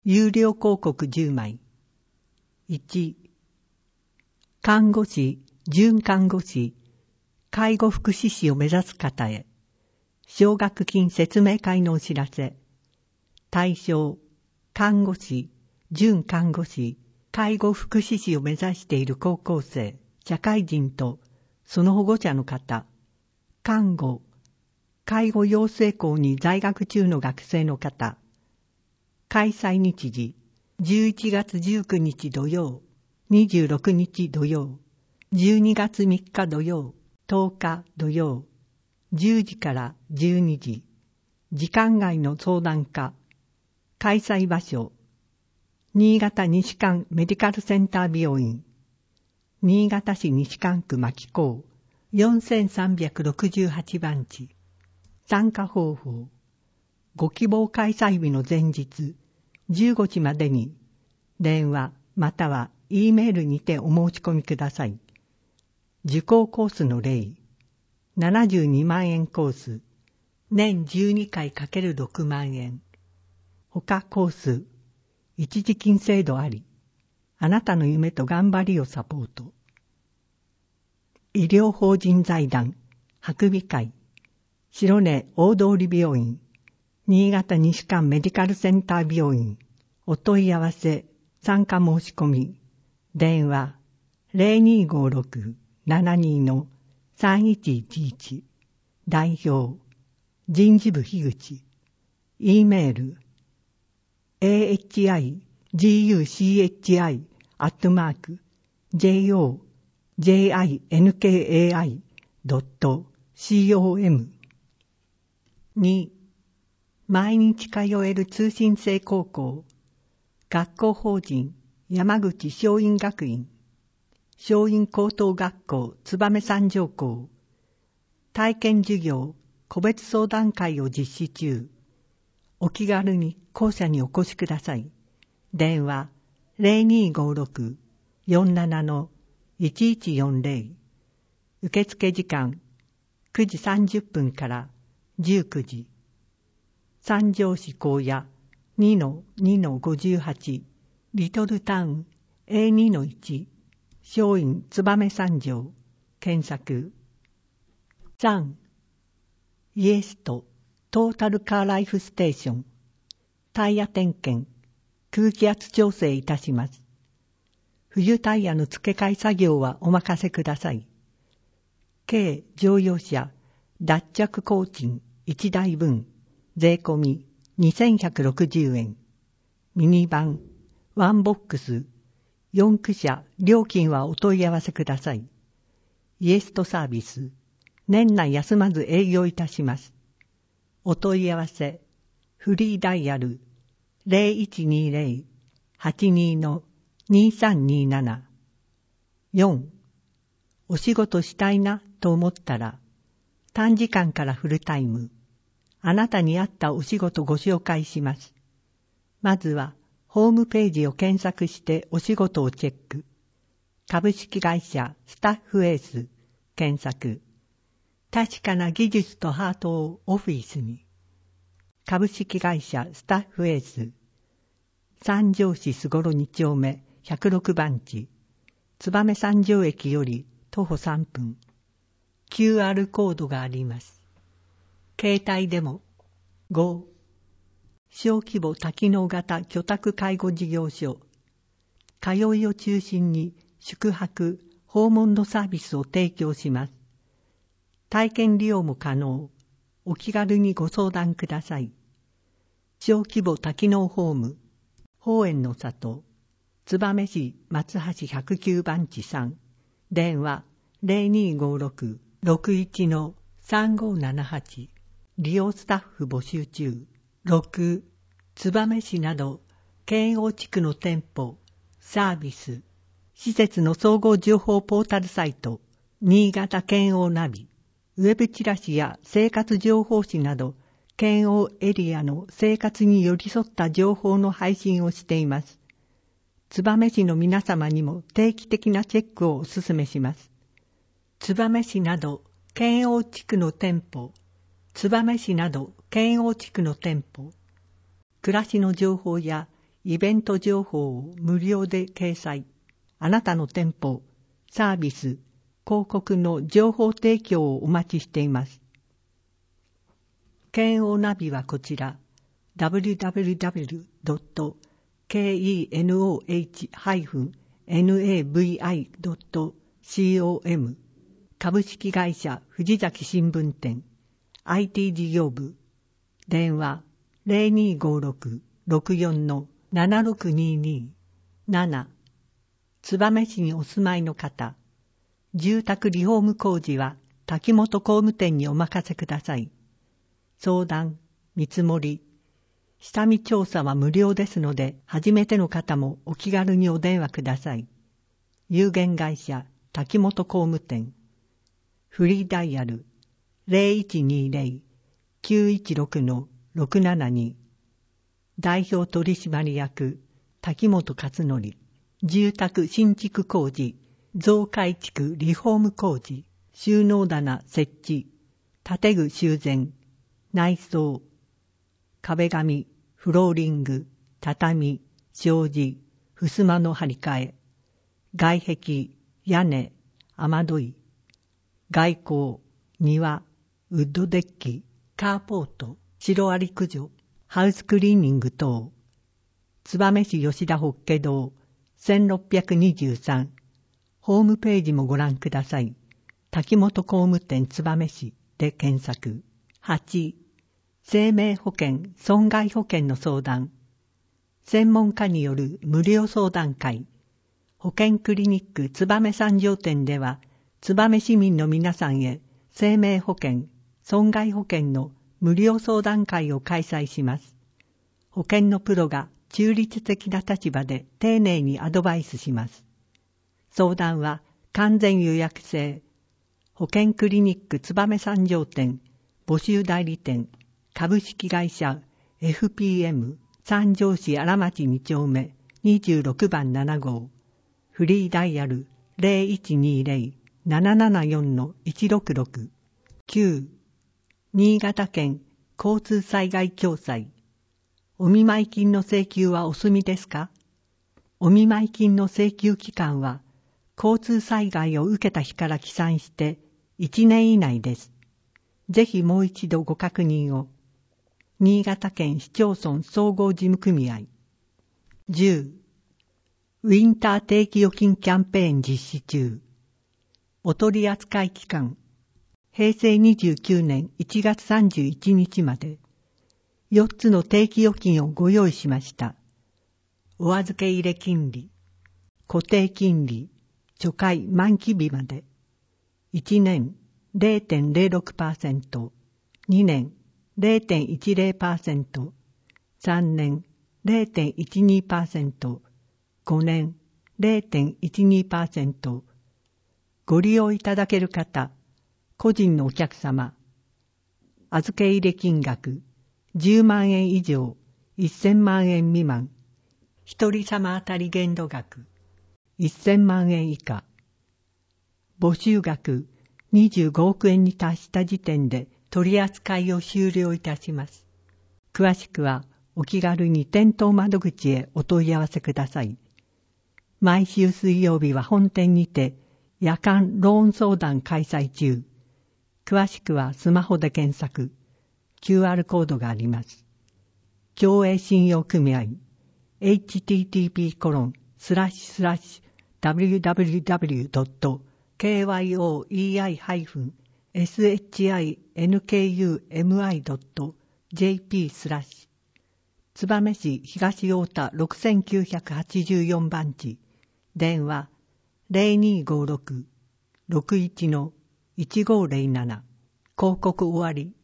有料広告10枚。1、看護師、准看護師、介護福祉士を目指す方へ、奨学金説明会のお知らせ。対象、看護師、准看護師、介護福祉士を目指している高校生、社会人とその保護者の方、看護、介護養成校に在学中の学生の方。開催日時、11月19日土曜、26日土曜、12月3日土曜、10日土曜、10時から12時、時間外の相談課。開催場所、新潟西館メディカルセンター病院、新潟市西館区牧港4368番地。参加方法、ご希望開催日の前日15時までに電話または E メールにてお申し込みください。受講コースの例、72万円コース、年12回 ×6 万円。他コース、一時金制度あり、あなたの夢と頑張りをサポート。医療法人財団、白尾会、白根大通病院、新潟西館メディカルセンター病院、お問い合わせ、参加申し込み、電話、0256-72-3111、代表、人事部樋口、E メール、ahiguchi@jojinkai.com。 2、毎日通える通信制高校、学校法人山口松蔭学院、松蔭高等学校燕三条校、体験授業個別相談会を実施中。お気軽に校舎にお越しください。電話0256-47-1140。受付時間9時30分から19時。三条市高野 2-2-58 リトルタウン A2-1 松蔭燕三条検索。3、イエストトータルカーライフステーション、タイヤ点検、空気圧調整いたします。冬タイヤの付け替え作業はお任せください。軽乗用車脱着工賃1台分、税込み2160円。ミニバン、ワンボックス、4駆車、料金はお問い合わせください。イエストサービス、年内休まず営業いたします。お問い合わせ、フリーダイヤル 0120-82-2327。4、お仕事したいなと思ったら、短時間からフルタイム、あなたに合ったお仕事ご紹介します。まずは、ホームページを検索してお仕事をチェック。株式会社スタッフエース、検索。確かな技術とハートをオフィスに。株式会社スタッフエース。三条市菅呂2丁目106番地。燕三条駅より徒歩3分。QR コードがあります。携帯でも。5、小規模多機能型居宅介護事業所。通いを中心に宿泊、訪問のサービスを提供します。体験利用も可能。お気軽にご相談ください。小規模多機能ホーム、宝園の里、燕市松橋109番地3、電話0256-61-3578、利用スタッフ募集中。6、燕市など県央地区の店舗、サービス、施設の総合情報ポータルサイト、新潟県央ナビ、ウェブチラシや生活情報誌など、県央エリアの生活に寄り添った情報の配信をしています。燕市の皆様にも定期的なチェックをお勧めします。燕市など県央地区の店舗、燕市など県央地区の店舗、暮らしの情報やイベント情報を無料で掲載。あなたの店舗、サービス、広告の情報提供をお待ちしています。ケンオナビはこちら、www.kenoh-navi.com 株式会社藤崎新聞店 IT 事業部電話 0256-64-7622 7燕市にお住まいの方、住宅リフォーム工事は滝本工務店にお任せください。相談、見積もり、下見調査は無料ですので、初めての方もお気軽にお電話ください。有限会社滝本工務店。フリーダイヤル 0120-916-672 代表取締役滝本勝則。住宅新築工事、増改築リフォーム工事、収納棚設置、建具修繕、内装、壁紙、フローリング、畳、障子、襖の張り替え、外壁、屋根、雨どい、外構、庭、ウッドデッキ、カーポート、シロアリ駆除、ハウスクリーニング等、燕市吉田法華堂、1623、ホームページもご覧ください。滝本工務店燕市で検索。8、生命保険、損害保険の相談。専門家による無料相談会。保険クリニック燕三条店では、燕市民の皆さんへ生命保険、損害保険の無料相談会を開催します。保険のプロが中立的な立場で丁寧にアドバイスします。相談は完全予約制。保険クリニック燕三条店、募集代理店、株式会社 FPM 三条市荒町2丁目26番7号。フリーダイヤル 0120-774-166。9. 新潟県交通災害共済。お見舞金の請求はお済みですか？お見舞金の請求期間は、交通災害を受けた日から起算して1年以内です。ぜひもう一度ご確認を。新潟県市町村総合事務組合。10. ウィンター定期預金キャンペーン実施中。お取り扱い期間、平成29年1月31日まで。4つの定期預金をご用意しました。お預け入れ金利、固定金利、初回満期日まで。1年 0.06%、2年 0.10%、3年 0.12%、5年 0.12%。ご利用いただける方、個人のお客様、預け入れ金額、10万円以上、1000万円未満、一人様あたり限度額、1000万円以下、募集額25億円に達した時点で取り扱いを終了いたします。詳しくはお気軽に店頭窓口へお問い合わせください。毎週水曜日は本店にて夜間ローン相談開催中。詳しくはスマホで検索。QR コードがあります。協栄信用組合 http://www.kyoei-shinkumi.jp/ 燕市東太田6984番地電話 0256-61-1507 広告終わり。